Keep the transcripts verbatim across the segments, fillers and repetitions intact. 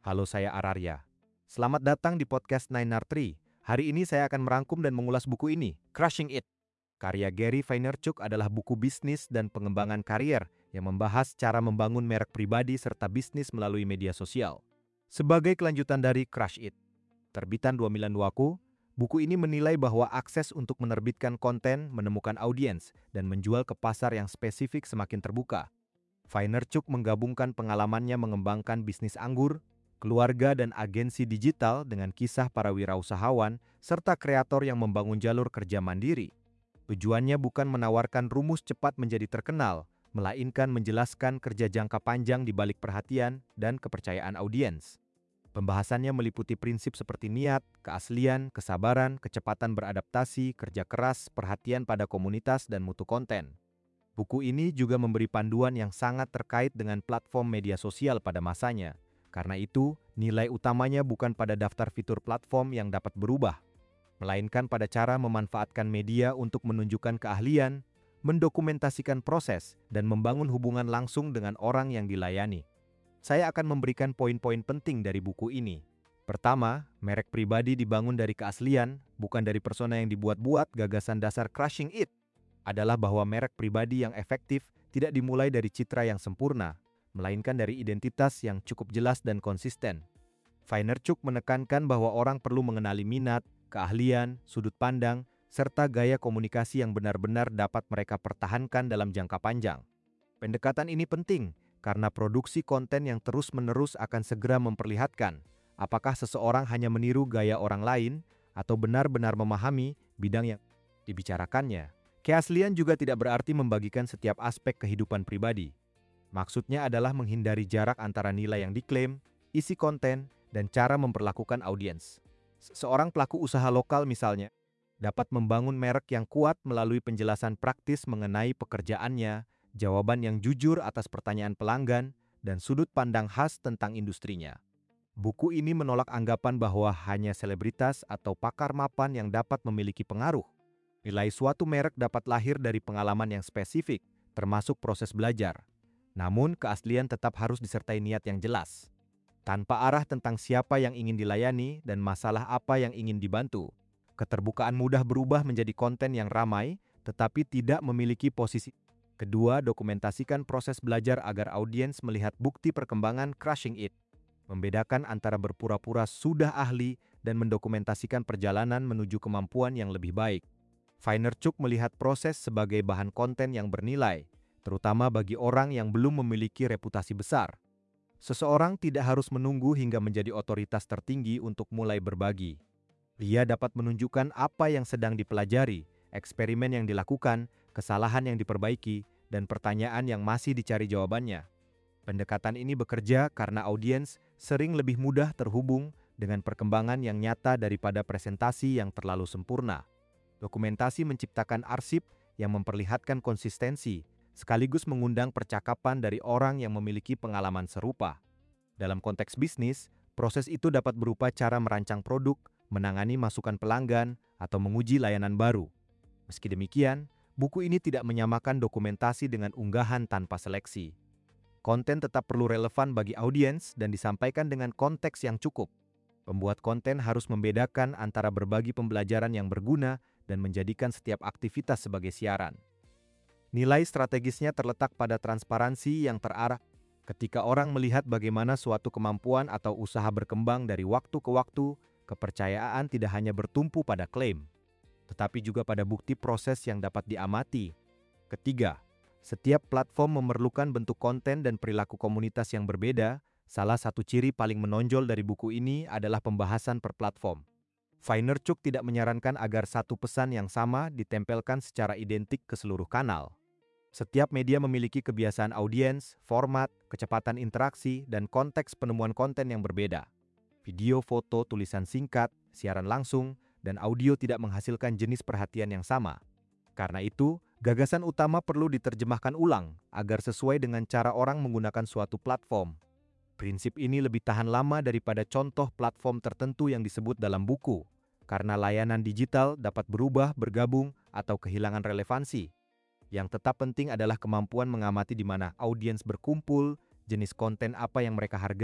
Halo, saya Ararya. Selamat datang di podcast Nine R Three. Hari ini saya akan merangkum dan mengulas buku ini, Crushing It. Karya Gary Vaynerchuk adalah buku bisnis dan pengembangan karier yang membahas cara membangun merek pribadi serta bisnis melalui media sosial. Sebagai kelanjutan dari Crush It, terbitan dua Milan Waku, buku ini menilai bahwa akses untuk menerbitkan konten, menemukan audiens, dan menjual ke pasar yang spesifik semakin terbuka. Vaynerchuk menggabungkan pengalamannya mengembangkan bisnis anggur, keluarga dan agensi digital dengan kisah para wirausahawan serta kreator yang membangun jalur kerja mandiri. Tujuannya bukan menawarkan rumus cepat menjadi terkenal, melainkan menjelaskan kerja jangka panjang di balik perhatian dan kepercayaan audiens. Pembahasannya meliputi prinsip seperti niat, keaslian, kesabaran, kecepatan beradaptasi, kerja keras, perhatian pada komunitas, dan mutu konten. Buku ini juga memberi panduan yang sangat terkait dengan platform media sosial pada masanya. Karena itu, nilai utamanya bukan pada daftar fitur platform yang dapat berubah, melainkan pada cara memanfaatkan media untuk menunjukkan keahlian, mendokumentasikan proses, dan membangun hubungan langsung dengan orang yang dilayani. Saya akan memberikan poin-poin penting dari buku ini. Pertama, merek pribadi dibangun dari keaslian, bukan dari persona yang dibuat-buat. Gagasan dasar Crushing It adalah bahwa merek pribadi yang efektif tidak dimulai dari citra yang sempurna, melainkan dari identitas yang cukup jelas dan konsisten. Vaynerchuk menekankan bahwa orang perlu mengenali minat, keahlian, sudut pandang, serta gaya komunikasi yang benar-benar dapat mereka pertahankan dalam jangka panjang. Pendekatan ini penting karena produksi konten yang terus-menerus akan segera memperlihatkan apakah seseorang hanya meniru gaya orang lain atau benar-benar memahami bidang yang dibicarakannya. Keaslian juga tidak berarti membagikan setiap aspek kehidupan pribadi. Maksudnya adalah menghindari jarak antara nilai yang diklaim, isi konten, dan cara memperlakukan audiens. Seorang pelaku usaha lokal misalnya, dapat membangun merek yang kuat melalui penjelasan praktis mengenai pekerjaannya, jawaban yang jujur atas pertanyaan pelanggan, dan sudut pandang khas tentang industrinya. Buku ini menolak anggapan bahwa hanya selebritas atau pakar mapan yang dapat memiliki pengaruh. Nilai suatu merek dapat lahir dari pengalaman yang spesifik, termasuk proses belajar. Namun, keaslian tetap harus disertai niat yang jelas. Tanpa arah tentang siapa yang ingin dilayani dan masalah apa yang ingin dibantu, keterbukaan mudah berubah menjadi konten yang ramai, tetapi tidak memiliki posisi. Kedua, dokumentasikan proses belajar agar audiens melihat bukti perkembangan Crushing It. Membedakan antara berpura-pura sudah ahli dan mendokumentasikan perjalanan menuju kemampuan yang lebih baik. Vaynerchuk melihat proses sebagai bahan konten yang bernilai, terutama bagi orang yang belum memiliki reputasi besar. Seseorang tidak harus menunggu hingga menjadi otoritas tertinggi untuk mulai berbagi. Dia dapat menunjukkan apa yang sedang dipelajari, eksperimen yang dilakukan, kesalahan yang diperbaiki, dan pertanyaan yang masih dicari jawabannya. Pendekatan ini bekerja karena audiens sering lebih mudah terhubung dengan perkembangan yang nyata daripada presentasi yang terlalu sempurna. Dokumentasi menciptakan arsip yang memperlihatkan konsistensi, sekaligus mengundang percakapan dari orang yang memiliki pengalaman serupa. Dalam konteks bisnis, proses itu dapat berupa cara merancang produk, menangani masukan pelanggan, atau menguji layanan baru. Meski demikian, buku ini tidak menyamakan dokumentasi dengan unggahan tanpa seleksi. Konten tetap perlu relevan bagi audiens dan disampaikan dengan konteks yang cukup. Pembuat konten harus membedakan antara berbagi pembelajaran yang berguna dan menjadikan setiap aktivitas sebagai siaran. Nilai strategisnya terletak pada transparansi yang terarah. Ketika orang melihat bagaimana suatu kemampuan atau usaha berkembang dari waktu ke waktu, kepercayaan tidak hanya bertumpu pada klaim, tetapi juga pada bukti proses yang dapat diamati. Ketiga, setiap platform memerlukan bentuk konten dan perilaku komunitas yang berbeda. Salah satu ciri paling menonjol dari buku ini adalah pembahasan per platform. Vaynerchuk tidak menyarankan agar satu pesan yang sama ditempelkan secara identik ke seluruh kanal. Setiap media memiliki kebiasaan audiens, format, kecepatan interaksi, dan konteks penemuan konten yang berbeda. Video, foto, tulisan singkat, siaran langsung, dan audio tidak menghasilkan jenis perhatian yang sama. Karena itu, gagasan utama perlu diterjemahkan ulang agar sesuai dengan cara orang menggunakan suatu platform. Prinsip ini lebih tahan lama daripada contoh platform tertentu yang disebut dalam buku, karena layanan digital dapat berubah, bergabung, atau kehilangan relevansi. Yang tetap penting adalah kemampuan mengamati di mana audiens berkumpul, jenis konten apa yang mereka hargai,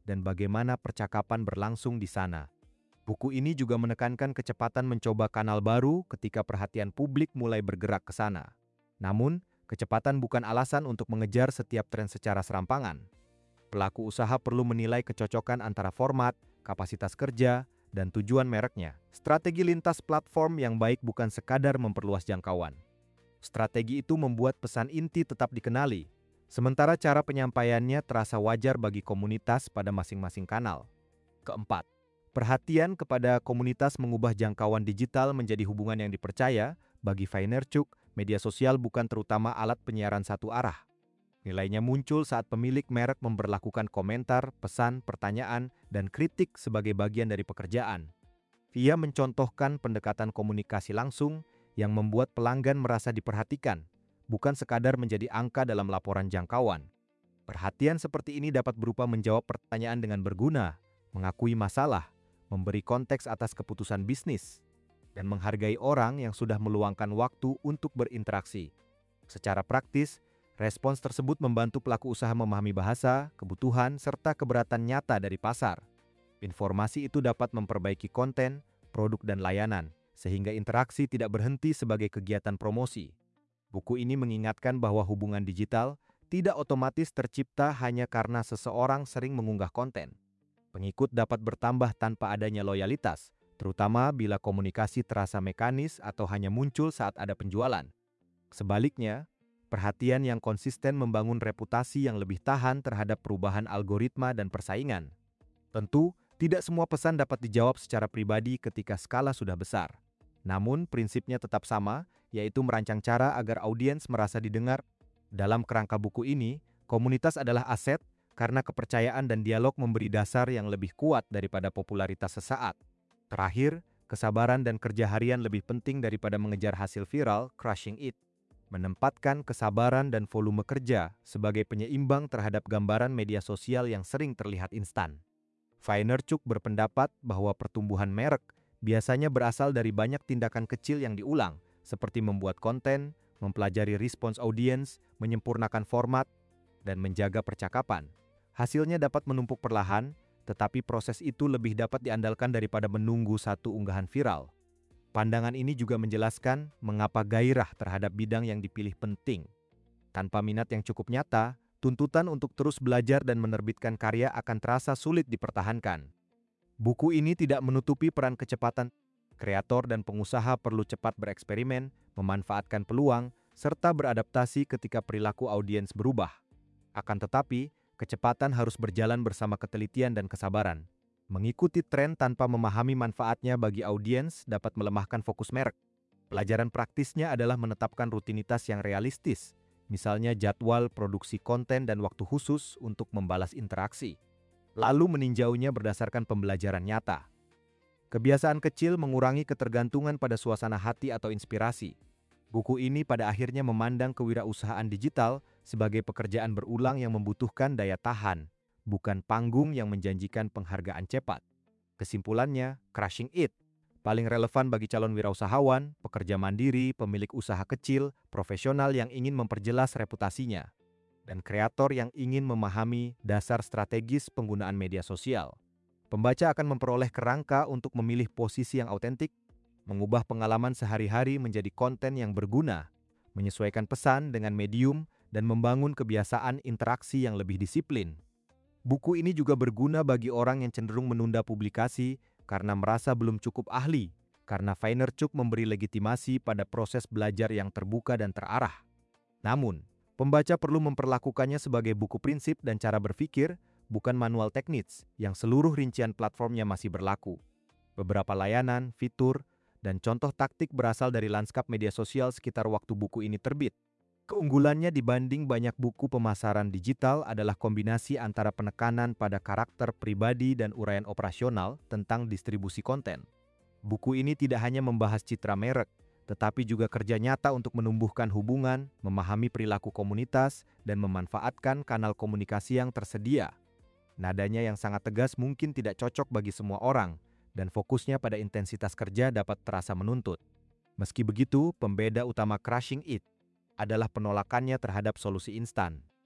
dan bagaimana percakapan berlangsung di sana. Buku ini juga menekankan kecepatan mencoba kanal baru ketika perhatian publik mulai bergerak ke sana. Namun, kecepatan bukan alasan untuk mengejar setiap tren secara serampangan. Pelaku usaha perlu menilai kecocokan antara format, kapasitas kerja, dan tujuan mereknya. Strategi lintas platform yang baik bukan sekadar memperluas jangkauan. Strategi itu membuat pesan inti tetap dikenali, sementara cara penyampaiannya terasa wajar bagi komunitas pada masing-masing kanal. Keempat, perhatian kepada komunitas mengubah jangkauan digital menjadi hubungan yang dipercaya. Bagi Vaynerchuk, media sosial bukan terutama alat penyiaran satu arah. Nilainya muncul saat pemilik merek memperlakukan komentar, pesan, pertanyaan, dan kritik sebagai bagian dari pekerjaan. Ia mencontohkan pendekatan komunikasi langsung yang membuat pelanggan merasa diperhatikan, bukan sekadar menjadi angka dalam laporan jangkauan. Perhatian seperti ini dapat berupa menjawab pertanyaan dengan berguna, mengakui masalah, memberi konteks atas keputusan bisnis, dan menghargai orang yang sudah meluangkan waktu untuk berinteraksi. Secara praktis, respons tersebut membantu pelaku usaha memahami bahasa, kebutuhan, serta keberatan nyata dari pasar. Informasi itu dapat memperbaiki konten, produk, dan layanan, sehingga interaksi tidak berhenti sebagai kegiatan promosi. Buku ini mengingatkan bahwa hubungan digital tidak otomatis tercipta hanya karena seseorang sering mengunggah konten. Pengikut dapat bertambah tanpa adanya loyalitas, terutama bila komunikasi terasa mekanis atau hanya muncul saat ada penjualan. Sebaliknya, perhatian yang konsisten membangun reputasi yang lebih tahan terhadap perubahan algoritma dan persaingan. Tentu, tidak semua pesan dapat dijawab secara pribadi ketika skala sudah besar. Namun, prinsipnya tetap sama, yaitu merancang cara agar audiens merasa didengar. Dalam kerangka buku ini, komunitas adalah aset karena kepercayaan dan dialog memberi dasar yang lebih kuat daripada popularitas sesaat. Terakhir, kesabaran dan kerja harian lebih penting daripada mengejar hasil viral. Crushing It menempatkan kesabaran dan volume kerja sebagai penyeimbang terhadap gambaran media sosial yang sering terlihat instan. Vaynerchuk berpendapat bahwa pertumbuhan merek biasanya berasal dari banyak tindakan kecil yang diulang, seperti membuat konten, mempelajari respons audiens, menyempurnakan format, dan menjaga percakapan. Hasilnya dapat menumpuk perlahan, tetapi proses itu lebih dapat diandalkan daripada menunggu satu unggahan viral. Pandangan ini juga menjelaskan mengapa gairah terhadap bidang yang dipilih penting. Tanpa minat yang cukup nyata, tuntutan untuk terus belajar dan menerbitkan karya akan terasa sulit dipertahankan. Buku ini tidak menutupi peran kecepatan. Kreator dan pengusaha perlu cepat bereksperimen, memanfaatkan peluang, serta beradaptasi ketika perilaku audiens berubah. Akan tetapi, kecepatan harus berjalan bersama ketelitian dan kesabaran. Mengikuti tren tanpa memahami manfaatnya bagi audiens dapat melemahkan fokus merek. Pelajaran praktisnya adalah menetapkan rutinitas yang realistis, misalnya jadwal produksi konten dan waktu khusus untuk membalas interaksi. Lalu meninjaunya berdasarkan pembelajaran nyata. Kebiasaan kecil mengurangi ketergantungan pada suasana hati atau inspirasi. Buku ini pada akhirnya memandang kewirausahaan digital sebagai pekerjaan berulang yang membutuhkan daya tahan, bukan panggung yang menjanjikan penghargaan cepat. Kesimpulannya, Crushing It paling relevan bagi calon wirausahawan, pekerja mandiri, pemilik usaha kecil, profesional yang ingin memperjelas reputasinya, dan kreator yang ingin memahami dasar strategis penggunaan media sosial. Pembaca akan memperoleh kerangka untuk memilih posisi yang autentik, mengubah pengalaman sehari-hari menjadi konten yang berguna, menyesuaikan pesan dengan medium, dan membangun kebiasaan interaksi yang lebih disiplin. Buku ini juga berguna bagi orang yang cenderung menunda publikasi karena merasa belum cukup ahli, karena Vaynerchuk memberi legitimasi pada proses belajar yang terbuka dan terarah. Namun, pembaca perlu memperlakukannya sebagai buku prinsip dan cara berpikir, bukan manual teknis yang seluruh rincian platformnya masih berlaku. Beberapa layanan, fitur, dan contoh taktik berasal dari lanskap media sosial sekitar waktu buku ini terbit. Keunggulannya dibanding banyak buku pemasaran digital adalah kombinasi antara penekanan pada karakter pribadi dan uraian operasional tentang distribusi konten. Buku ini tidak hanya membahas citra merek, tetapi juga kerja nyata untuk menumbuhkan hubungan, memahami perilaku komunitas, dan memanfaatkan kanal komunikasi yang tersedia. Nadanya yang sangat tegas mungkin tidak cocok bagi semua orang, dan fokusnya pada intensitas kerja dapat terasa menuntut. Meski begitu, pembeda utama Crushing It adalah penolakannya terhadap solusi instan.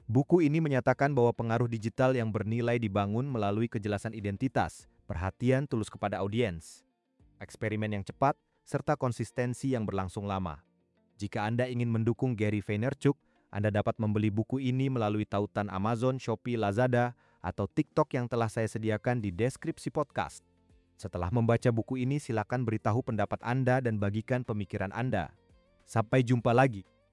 Buku ini menyatakan bahwa pengaruh digital yang bernilai dibangun melalui kejelasan identitas, perhatian tulus kepada audiens, eksperimen yang cepat, serta konsistensi yang berlangsung lama. Jika Anda ingin mendukung Gary Vaynerchuk, Anda dapat membeli buku ini melalui tautan Amazon, Shopee, Lazada, atau TikTok yang telah saya sediakan di deskripsi podcast. Setelah membaca buku ini, silakan beritahu pendapat Anda dan bagikan pemikiran Anda. Sampai jumpa lagi.